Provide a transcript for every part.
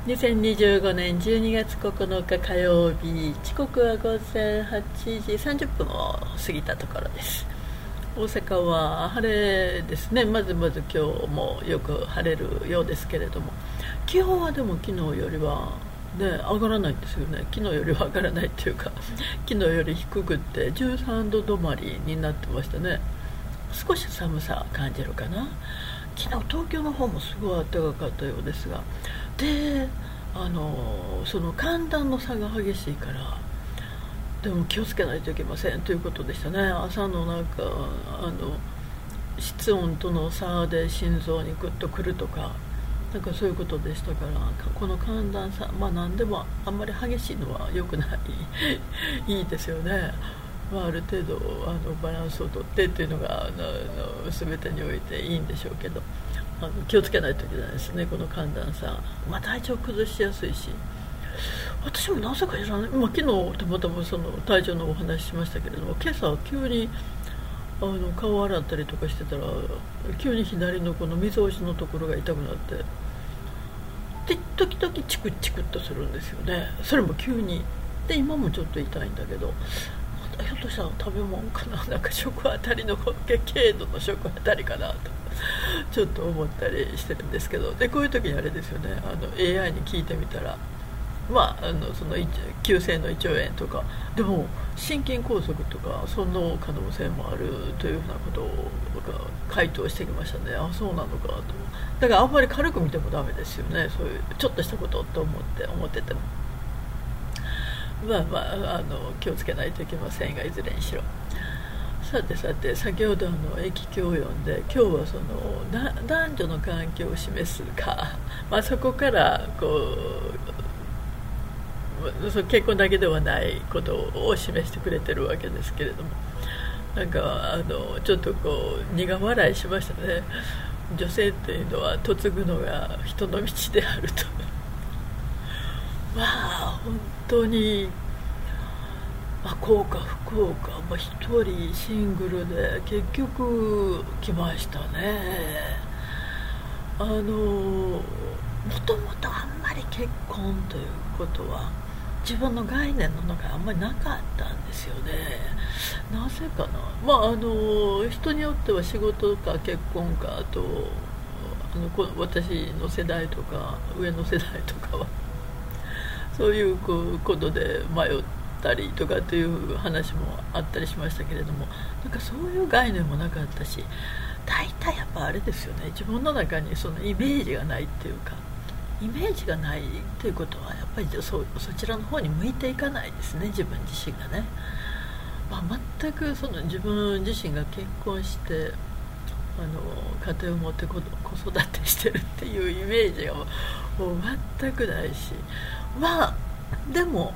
2025年12月9日火曜日、時刻は午前8時30分を過ぎたところです。大阪は晴れですね。まず今日もよく晴れるようですけれども、気温はでも昨日よりは、上がらないんですよね。昨日よりは上がらないというか、昨日より低くって13度止まりになってましたね。少し寒さ感じるかな。昨日東京の方もすごい暖かかったようですが、でその寒暖の差が激しいから、でも気をつけないといけませんということでしたね。朝の室温との差で心臓にグッとくるとか、そういうことでしたから、この寒暖差、何でもあんまり激しいのは良くないいいですよね。ある程度バランスをとってっていうのが全てにおいていいんでしょうけど、気をつけないといけないですね、この寒暖差。体調崩しやすいし、私もなぜか知らない、昨日たまたまその体調のお話しましたけれども、今朝急に顔を洗ったりとかしてたら、急に左のこのみぞおちのところが痛くなって、で時々チクチクっとするんですよね。それも急にで、今もちょっと痛いんだけど、ひょっとしたら食べ物かな、食あたりの軽度の食あたりかなとちょっと思ったりしてるんですけど、でこういう時にあれですよね、AI に聞いてみたら、その急性の胃腸炎とかでも心筋梗塞とかその可能性もあるというふうなことを回答してきましたね。そうなのかと。だからあんまり軽く見てもダメですよね、そういうちょっとしたことと思ってても。気をつけないといけませんが、いずれにしろ。さて先ほど駅教読んで、今日はその男女の関係を示すか、そこから結婚だけではないことを示してくれてるわけですけれども、ちょっと苦笑いしましたね。女性っていうのは嫁ぐのが人の道であると本当に、幸か不幸か、一人シングルで結局来ましたね。もともとあんまり結婚ということは自分の概念の中にあんまりなかったんですよね。なぜかな。人によっては仕事か結婚か、あと私の世代とか上の世代とかはそういうことで迷ったりとかっていう話もあったりしましたけれども、そういう概念もなかったし、大体やっぱあれですよね、自分の中にそのイメージがないっていうか、イメージがないっていうことはやっぱりそちらの方に向いていかないですね、自分自身がね。全くその自分自身が結婚して家庭を持って子育てしてるっていうイメージがもう全くないし、でも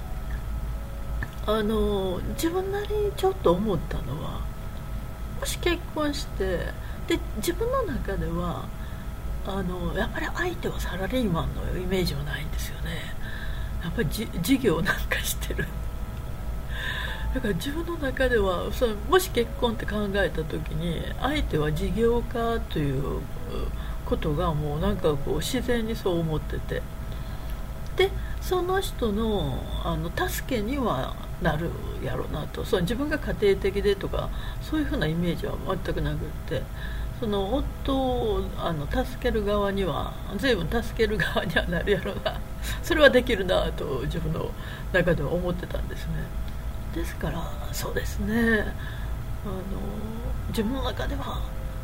自分なりにちょっと思ったのは、もし結婚してで自分の中ではやっぱり相手はサラリーマンのイメージはないんですよね。やっぱり事業なんかしてる。だから自分の中ではもし結婚って考えた時に、相手は事業家ということがもう自然にそう思ってて、でその人の助けにはなるやろうなと。自分が家庭的でとかそういうふうなイメージは全くなくって、その夫を助ける側には随分助ける側にはなるやろうなそれはできるなと自分の中では思ってたんですね。ですからそうですね、自分の中では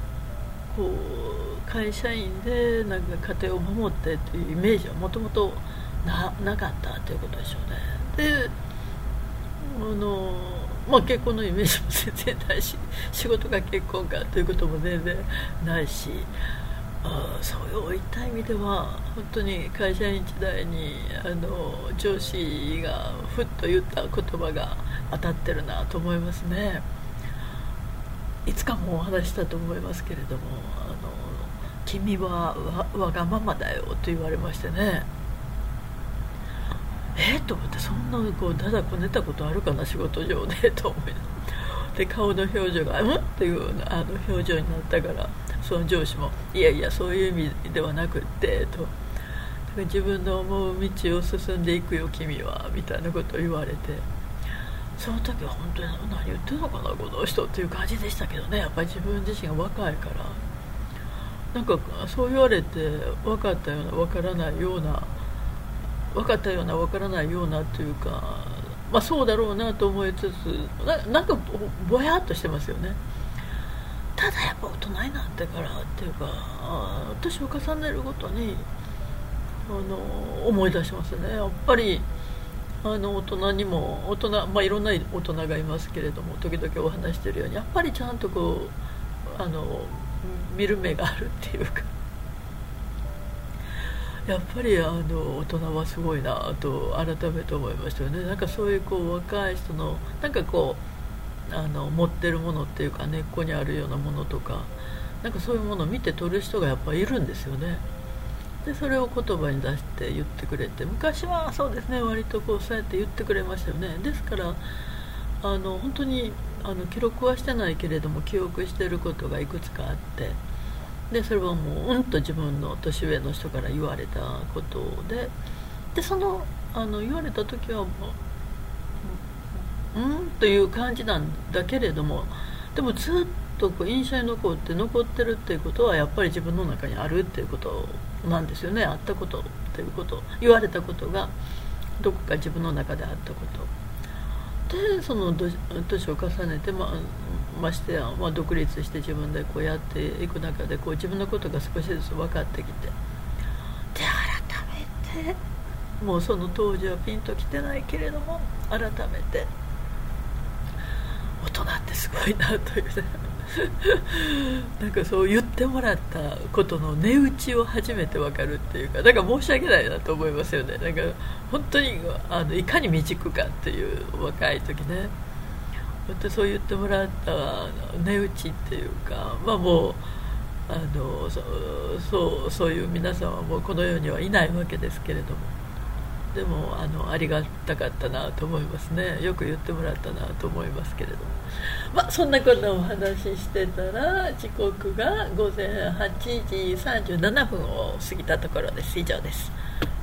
会社員で家庭を守ってというイメージはもともとなかったということでしょうね。で結婚のイメージも全然ないし、仕事が結婚かということも全然ないし、そういった意味では本当に会社員時代に上司がふっと言った言葉が当たってるなと思いますね。いつかもお話したと思いますけれども、君はわがままだよと言われましてね。と思って、そんなだだこねたことあるかな仕事上でと思いで、顔の表情がっていう表情になったから、その上司もいやいやそういう意味ではなくってと。だ自分の思う道を進んでいくよ君はみたいなことを言われて、その時は本当に何言ってるのかなこの人っていう感じでしたけどね。やっぱり自分自身が若いから、なんかそう言われて分かったような分からないような、分かったような分からないようなというか、まあ、そうだろうなと思いつつ、なんかぼやっとしてますよね。ただやっぱ大人になってからっていうか、年を重ねるごとに思い出しますね。やっぱり大人にもまあ、いろんな大人がいますけれども、時々お話しているようにやっぱりちゃんとこう見る目があるっていうか、やっぱり大人はすごいなと改めて思いましたよね。なんかそういう若い人のなんか持ってるものっていうか、根っこにあるようなものとか、なんかそういうものを見て取る人がやっぱりいるんですよね。でそれを言葉に出して言ってくれて、昔はそうですね、割とそうやって言ってくれましたよね。ですから本当に記録はしてないけれども記憶していることがいくつかあって、でそれはもうと自分の年上の人から言われたことで、言われた時はもうという感じなんだけれども、でもずっと印象に残ってるっていうことはやっぱり自分の中にあるっていうことなんですよね。あったことっていうこと、言われたことがどこか自分の中であったことで、その年を重ねて、ましてや、独立して自分でやっていく中で自分のことが少しずつ分かってきて、で改めてもうその当時はピンときてないけれども改めて大人ってすごいなというねなんかそう言ってもらったことの値打ちを初めて分かるっていうか、なんか申し訳ないなと思いますよね。なんか本当にいかに未熟かっていう若い時ね、そう言ってもらった値打ちっていうか、もうそういう皆さんはもうこの世にはいないわけですけれども、でもありがたかったなと思いますね。よく言ってもらったなと思いますけれども、そんなことをお話ししてたら時刻が午前8時37分を過ぎたところです。以上です。